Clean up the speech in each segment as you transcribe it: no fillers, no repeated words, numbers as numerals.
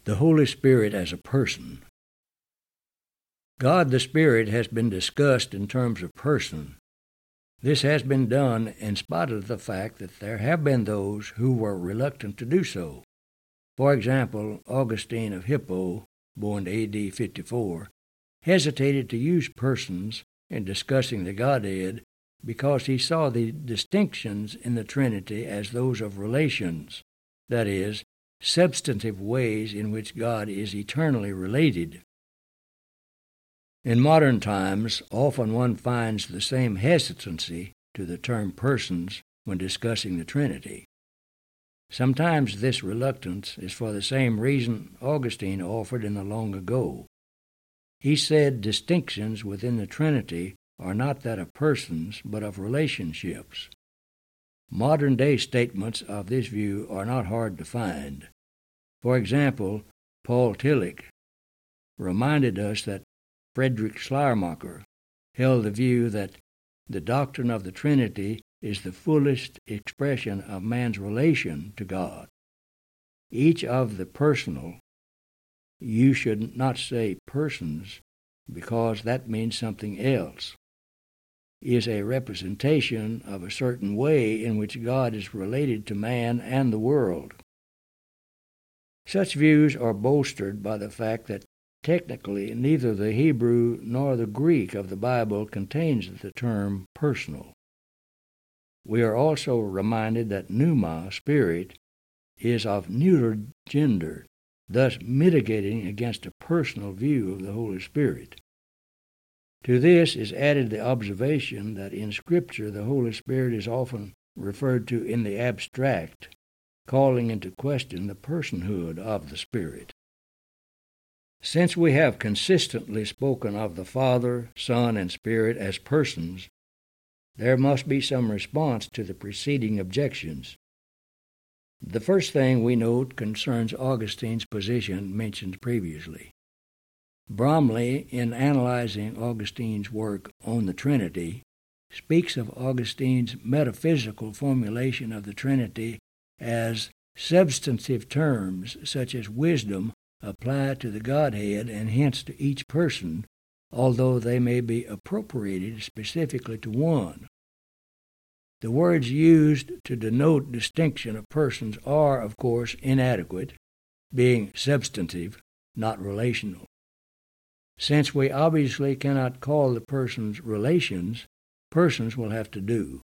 The Holy Spirit as a person. God the Spirit has been discussed in terms of person. This has been done in spite of the fact that there have been those who were reluctant to do so. For example, Augustine of Hippo, born A.D. 54, hesitated to use persons in discussing the Godhead because he saw the distinctions in the Trinity as those of relations, that is, substantive ways in which God is eternally related. In modern times, often one finds the same hesitancy to the term persons when discussing the Trinity. Sometimes this reluctance is for the same reason Augustine offered in the long ago. He said distinctions within the Trinity are not that of persons, but of relationships. Modern-day statements of this view are not hard to find. For example, Paul Tillich reminded us that Friedrich Schleiermacher held the view that the doctrine of the Trinity is the fullest expression of man's relation to God. Each of the personal, you should not say persons because that means something else, is a representation of a certain way in which God is related to man and the world. Such views are bolstered by the fact that technically neither the Hebrew nor the Greek of the Bible contains the term personal. We are also reminded that pneuma, spirit, is of neuter gender, thus mitigating against a personal view of the Holy Spirit. To this is added the observation that in Scripture the Holy Spirit is often referred to in the abstract, calling into question the personhood of the Spirit. Since we have consistently spoken of the Father, Son, and Spirit as persons, there must be some response to the preceding objections. The first thing we note concerns Augustine's position mentioned previously. Bromley, in analyzing Augustine's work on the Trinity, speaks of Augustine's metaphysical formulation of the Trinity as substantive terms such as wisdom apply to the Godhead and hence to each person, although they may be appropriated specifically to one. The words used to denote distinction of persons are, of course, inadequate, being substantive, not relational. Since we obviously cannot call the persons relations, persons will have to do.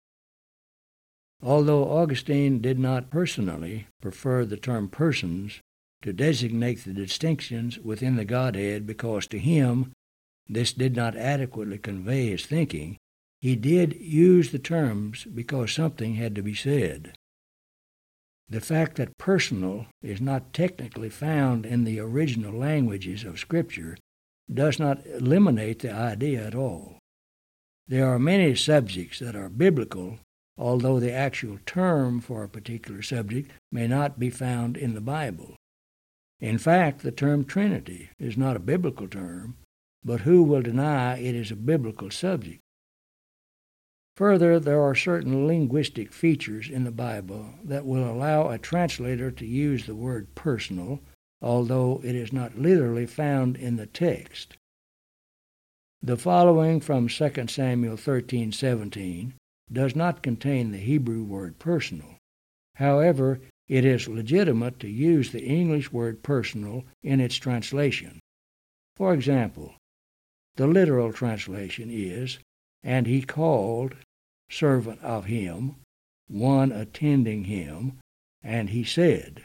Although Augustine did not personally prefer the term persons to designate the distinctions within the Godhead because to him this did not adequately convey his thinking, he did use the terms because something had to be said. The fact that personal is not technically found in the original languages of Scripture does not eliminate the idea at all. There are many subjects that are biblical, although the actual term for a particular subject may not be found in the Bible. In fact, the term Trinity is not a biblical term, but who will deny it is a biblical subject? Further, there are certain linguistic features in the Bible that will allow a translator to use the word personal, although it is not literally found in the text. The following from 2 Samuel 13:17 does not contain the Hebrew word personal. However, it is legitimate to use the English word personal in its translation. For example, the literal translation is, "And he called, servant of him, one attending him, and he said."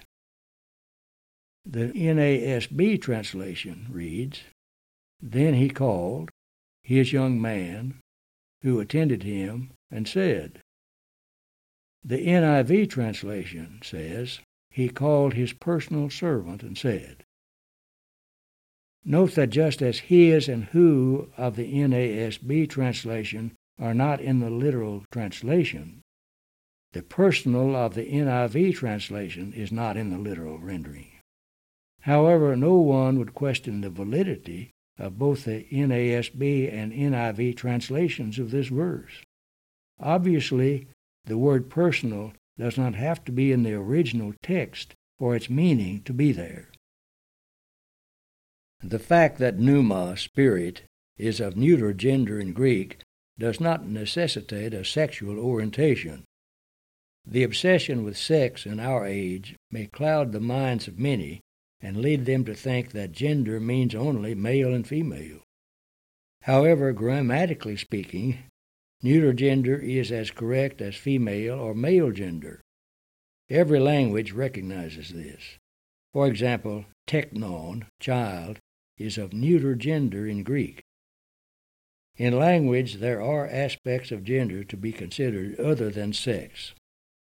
The NASB translation reads, "Then he called his young man who attended him and said." The NIV translation says, "He called his personal servant and said." Note that just as his and who of the NASB translation are not in the literal translation, the personal of the NIV translation is not in the literal rendering. However, no one would question the validity of both the NASB and NIV translations of this verse. Obviously, the word personal does not have to be in the original text for its meaning to be there. The fact that pneuma, spirit, is of neuter gender in Greek does not necessitate a sexual orientation. The obsession with sex in our age may cloud the minds of many and lead them to think that gender means only male and female. However, grammatically speaking, neuter gender is as correct as female or male gender. Every language recognizes this. For example, teknon, child, is of neuter gender in Greek. In language, there are aspects of gender to be considered other than sex.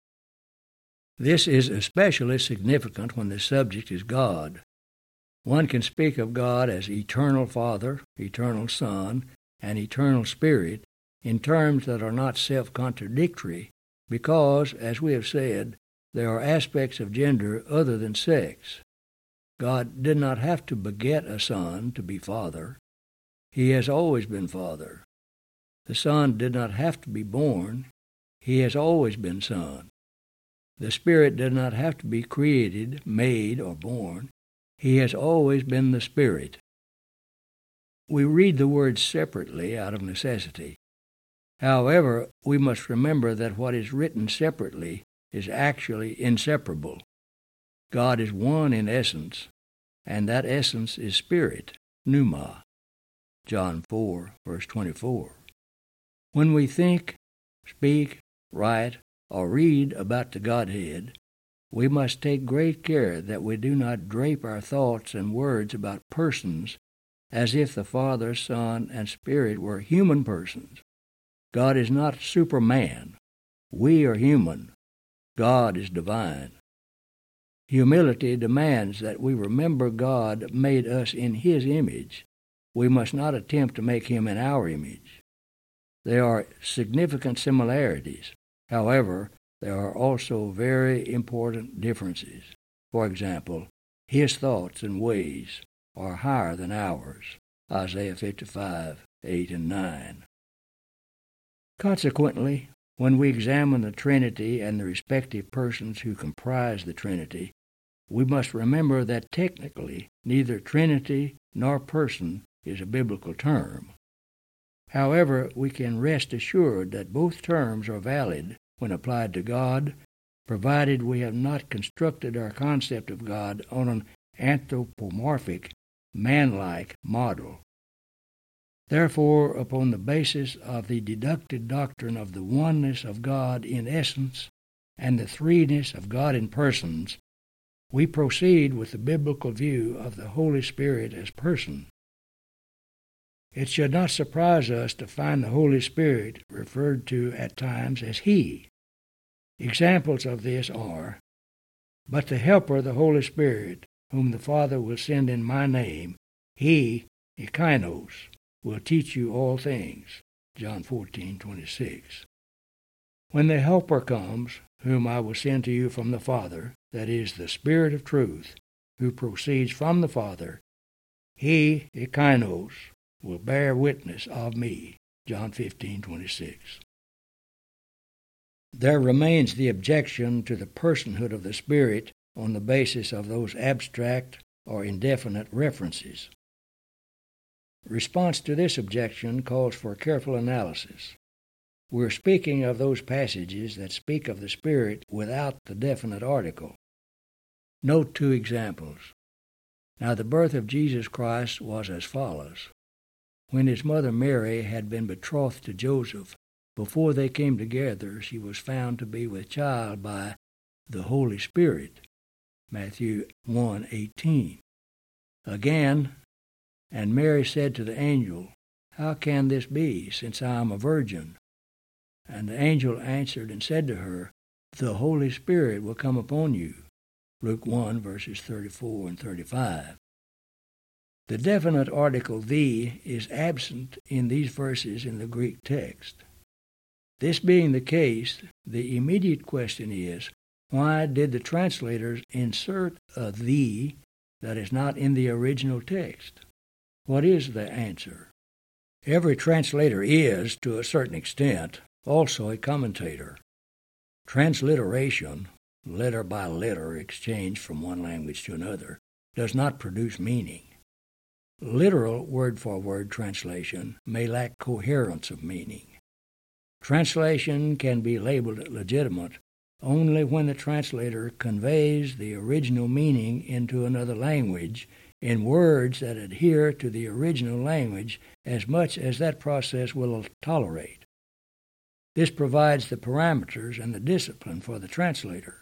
This is especially significant when the subject is God. One can speak of God as eternal Father, eternal Son, and eternal Spirit in terms that are not self-contradictory because, as we have said, there are aspects of gender other than sex. God did not have to beget a Son to be Father. He has always been Father. The Son did not have to be born. He has always been Son. The Spirit did not have to be created, made, or born. He has always been the Spirit. We read the words separately out of necessity. However, we must remember that what is written separately is actually inseparable. God is one in essence, and that essence is Spirit, pneuma. John 4, verse 24. When we think, speak, write, or read about the Godhead, we must take great care that we do not drape our thoughts and words about persons as if the Father, Son, and Spirit were human persons. God is not Superman. We are human. God is divine. Humility demands that we remember God made us in His image. We must not attempt to make Him in our image. There are significant similarities. However, there are also very important differences. For example, His thoughts and ways are higher than ours. Isaiah 55, 8 and 9. Consequently, when we examine the Trinity and the respective persons who comprise the Trinity, we must remember that technically neither Trinity nor person is a biblical term. However, we can rest assured that both terms are valid when applied to God, provided we have not constructed our concept of God on an anthropomorphic, man-like model. Therefore, upon the basis of the deducted doctrine of the oneness of God in essence and the threeness of God in persons, we proceed with the biblical view of the Holy Spirit as person. It should not surprise us to find the Holy Spirit referred to at times as He. Examples of this are, "But the Helper, the Holy Spirit, whom the Father will send in my name, He, Ekinos, will teach you all things." John 14:26. "When the Helper comes, whom I will send to you from the Father, that is, the Spirit of truth, who proceeds from the Father, He, Ekinos, will bear witness of me." John 15:26. There remains the objection to the personhood of the Spirit on the basis of those abstract or indefinite references. Response to this objection calls for careful analysis. We're speaking of those passages that speak of the Spirit without the definite article. Note two examples. Now the birth of Jesus Christ was as follows. When his mother Mary had been betrothed to Joseph, before they came together, she was found to be with child by the Holy Spirit. Matthew 1:18. Again, "And Mary said to the angel, How can this be, since I am a virgin? And the angel answered and said to her, The Holy Spirit will come upon you." Luke 1, verses 34 and 35. The definite article "the" is absent in these verses in the Greek text. This being the case, the immediate question is, why did the translators insert a "the" that is not in the original text? What is the answer? Every translator is, to a certain extent, also a commentator. Transliteration, letter by letter exchange from one language to another, does not produce meaning. literal word-for-word translation may lack coherence of meaning. Translation can be labeled legitimate only when the translator conveys the original meaning into another language in words that adhere to the original language as much as that process will tolerate. This provides the parameters and the discipline for the translator.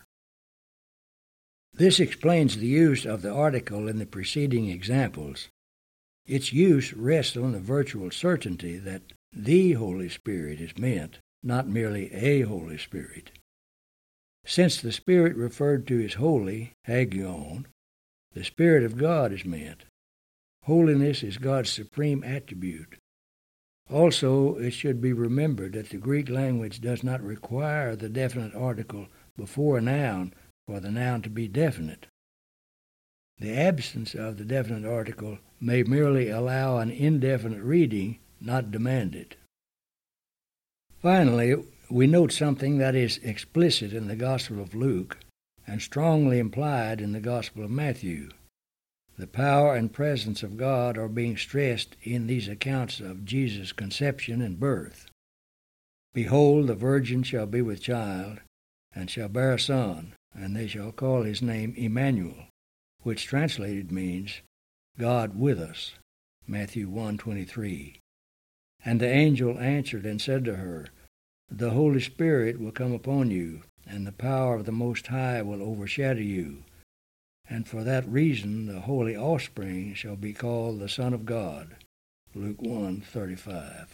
This explains the use of the article in the preceding examples. Its use rests on the virtual certainty that the Holy Spirit is meant, not merely a Holy Spirit. Since the Spirit referred to is holy, hagion, the Spirit of God is meant. Holiness is God's supreme attribute. Also, it should be remembered that the Greek language does not require the definite article before a noun for the noun to be definite. The absence of the definite article may merely allow an indefinite reading, not demand it. Finally, we note something that is explicit in the Gospel of Luke and strongly implied in the Gospel of Matthew. The power and presence of God are being stressed in these accounts of Jesus' conception and birth. Behold, the virgin shall be with child, and shall bear a son, and they shall call his name Emmanuel, which translated means God with us. Matthew 1:23. And the angel answered and said to her, The Holy Spirit will come upon you, and the power of the Most High will overshadow you. And for that reason the holy offspring shall be called the Son of God. Luke 1:35.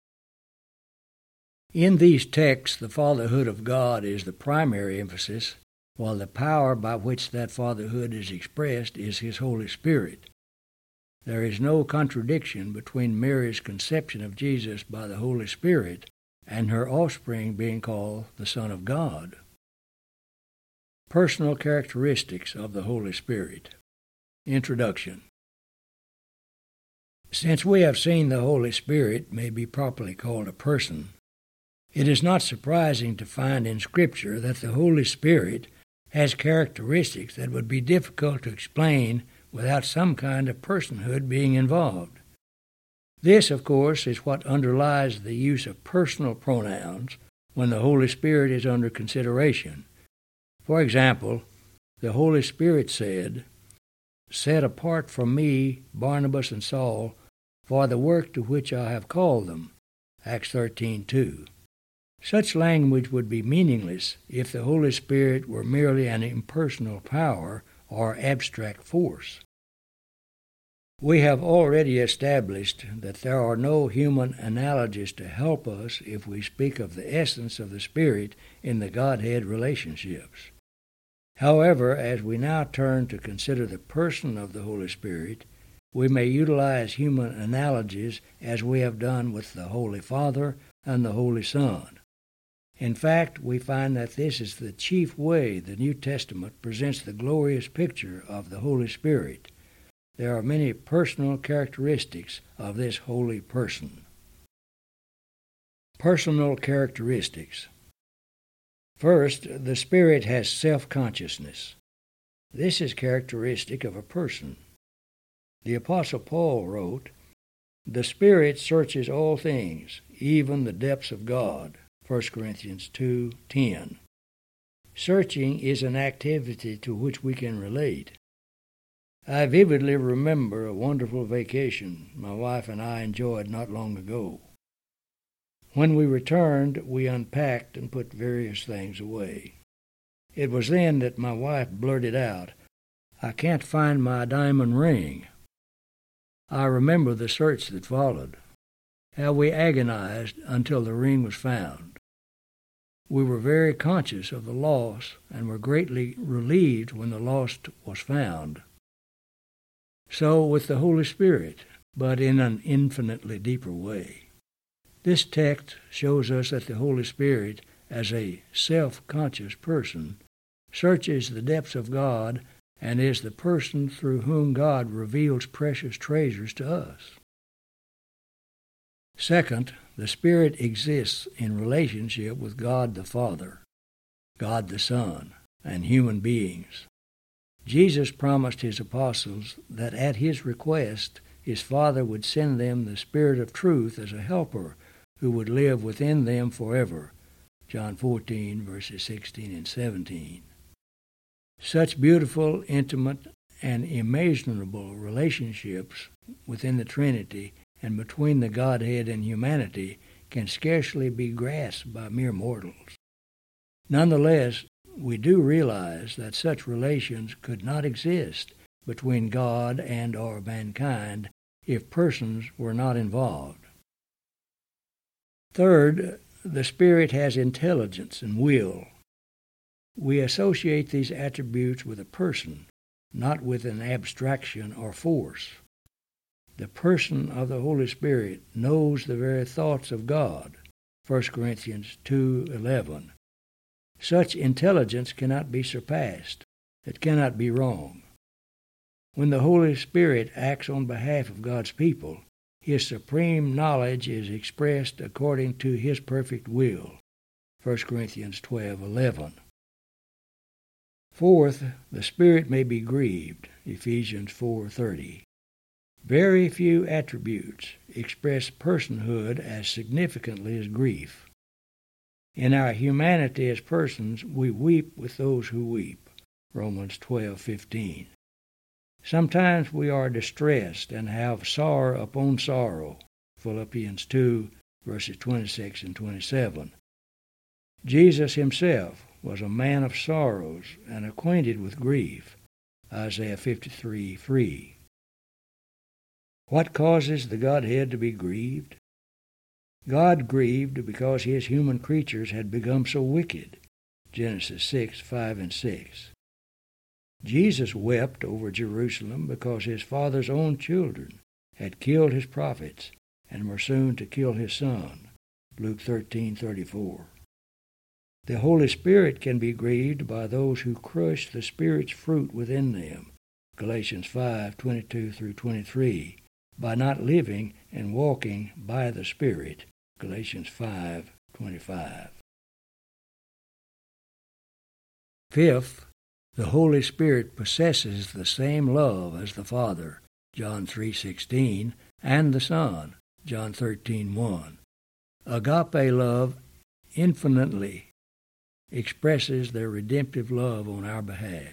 In these texts, the fatherhood of God is the primary emphasis, while the power by which that fatherhood is expressed is His Holy Spirit. There is no contradiction between Mary's conception of Jesus by the Holy Spirit and her offspring being called the Son of God. Personal characteristics of the Holy Spirit. Introduction. Since we have seen the Holy Spirit may be properly called a person, it is not surprising to find in Scripture that the Holy Spirit has characteristics that would be difficult to explain without some kind of personhood being involved. This, of course, is what underlies the use of personal pronouns when the Holy Spirit is under consideration. For example, the Holy Spirit said, Set apart from me Barnabas and Saul for the work to which I have called them. Acts 13:2. Such language would be meaningless if the Holy Spirit were merely an impersonal power or abstract force. We have already established that there are no human analogies to help us if we speak of the essence of the Spirit in the Godhead relationships. However, as we now turn to consider the person of the Holy Spirit, we may utilize human analogies as we have done with the Holy Father and the Holy Son. In fact, we find that this is the chief way the New Testament presents the glorious picture of the Holy Spirit. There are many personal characteristics of this holy person. Personal characteristics. First, the Spirit has self-consciousness. This is characteristic of a person. The Apostle Paul wrote, The Spirit searches all things, even the depths of God. 1 Corinthians 2:10. Searching is an activity to which we can relate. I vividly remember a wonderful vacation my wife and I enjoyed not long ago. When we returned, we unpacked and put various things away. It was then that my wife blurted out, I can't find my diamond ring. I remember the search that followed, how we agonized until the ring was found. We were very conscious of the loss and were greatly relieved when the lost was found. So with the Holy Spirit, but in an infinitely deeper way. This text shows us that the Holy Spirit, as a self-conscious person, searches the depths of God and is the person through whom God reveals precious treasures to us. Second, the Spirit exists in relationship with God the Father, God the Son, and human beings. Jesus promised His apostles that at His request his Father would send them the Spirit of truth as a helper who would live within them forever. John 14, verses 16 and 17. Such beautiful, intimate, and immeasurable relationships within the Trinity and between the Godhead and humanity can scarcely be grasped by mere mortals. Nonetheless, we do realize that such relations could not exist between God and or mankind if persons were not involved. Third, the Spirit has intelligence and will. We associate these attributes with a person, not with an abstraction or force. The person of the Holy Spirit knows the very thoughts of God, 1 Corinthians 2:11. Such intelligence cannot be surpassed. It cannot be wrong. When the Holy Spirit acts on behalf of God's people, His supreme knowledge is expressed according to His perfect will, 1 Corinthians 12:11. Fourth, the Spirit may be grieved, Ephesians 4:30. Very few attributes express personhood as significantly as grief. In our humanity as persons, we weep with those who weep, Romans 12:15. Sometimes we are distressed and have sorrow upon sorrow, Philippians 2, verses 26 and 27. Jesus himself was a man of sorrows and acquainted with grief, Isaiah 53:3. What causes the Godhead to be grieved? God grieved because his human creatures had become so wicked, Genesis 6:5 and 6. Jesus wept over Jerusalem because his Father's own children had killed his prophets and were soon to kill his Son, Luke 13:34. The Holy Spirit can be grieved by those who crush the Spirit's fruit within them, Galatians 5:22 through 23, by not living and walking by the Spirit, Galatians 5:25. Fifth, the Holy Spirit possesses the same love as the Father, John 3:16, and the Son, John 13:1. Agape love infinitely expresses their redemptive love on our behalf.